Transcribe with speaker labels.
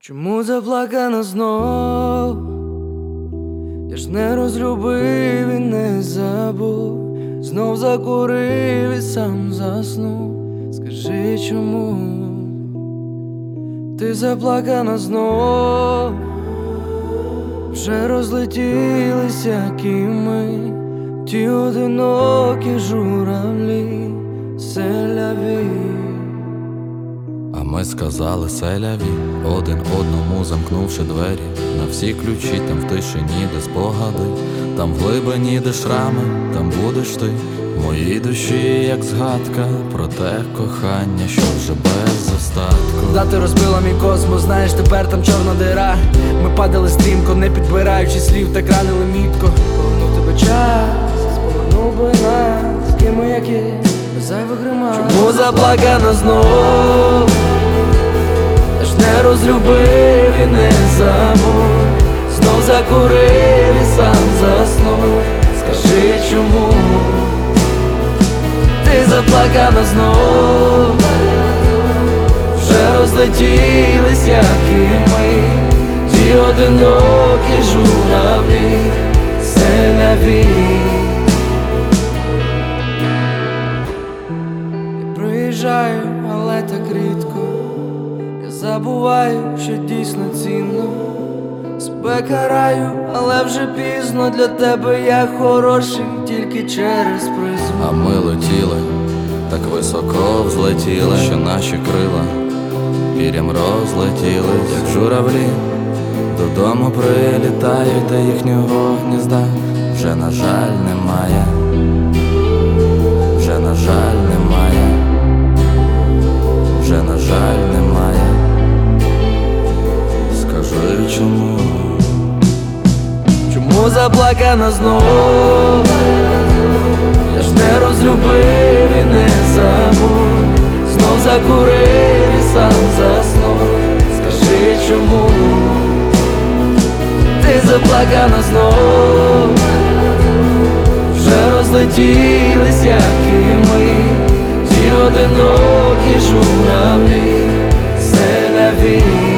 Speaker 1: Чому заплакана знов? Я ж не розлюбив і не забув, знов закурив і сам заснув. Скажи, чому ти заплакана знов? Вже розлетілися кими ті одинокі журавлі. Селяві.
Speaker 2: А ми сказали селяві, один одному замкнувши двері. На всі ключі, там в тишині, де спогади, там в глибині, де шрами, там будеш ти. В моїй душі, як згадка про те кохання, що вже без остатку.
Speaker 1: Куда ти розбила мій космос, знаєш, тепер там чорна дира. Ми падали стрімко, не підбираючи слів, так ранили мітко. Повернув тебе час, повернув би нас, ким ми які, без зайвих гримас. Чому заплакана знов? Я ж не розлюбив і не забув, знов закурив і сам заснув. Скажи, чому ти заплакана знов? Вже розлетілись, як і ми ті одинокі журавлі. Селяві. Я приїжджаю, але так рідко. Я забуваю, що дійсно цінно. Себе караю, але вже пізно. Для тебе я хороший тільки через призму.
Speaker 2: А ми летіли, так високо взлетіли, що наші крила пір'ям розлетілись, як журавлі. Додому прилітають, та їхнього гнізда вже, на жаль, немає. Вже, на жаль, немає. Вже, на жаль, немає. Скажи, чому?
Speaker 1: Чому заплакана знов? Я ж не розлюбив і не забув, знов закурив і сам заснув. Скажи, чому ти заплакана знов? Вже розлетілись, як і ми ті одинокі журавлі. Селяві.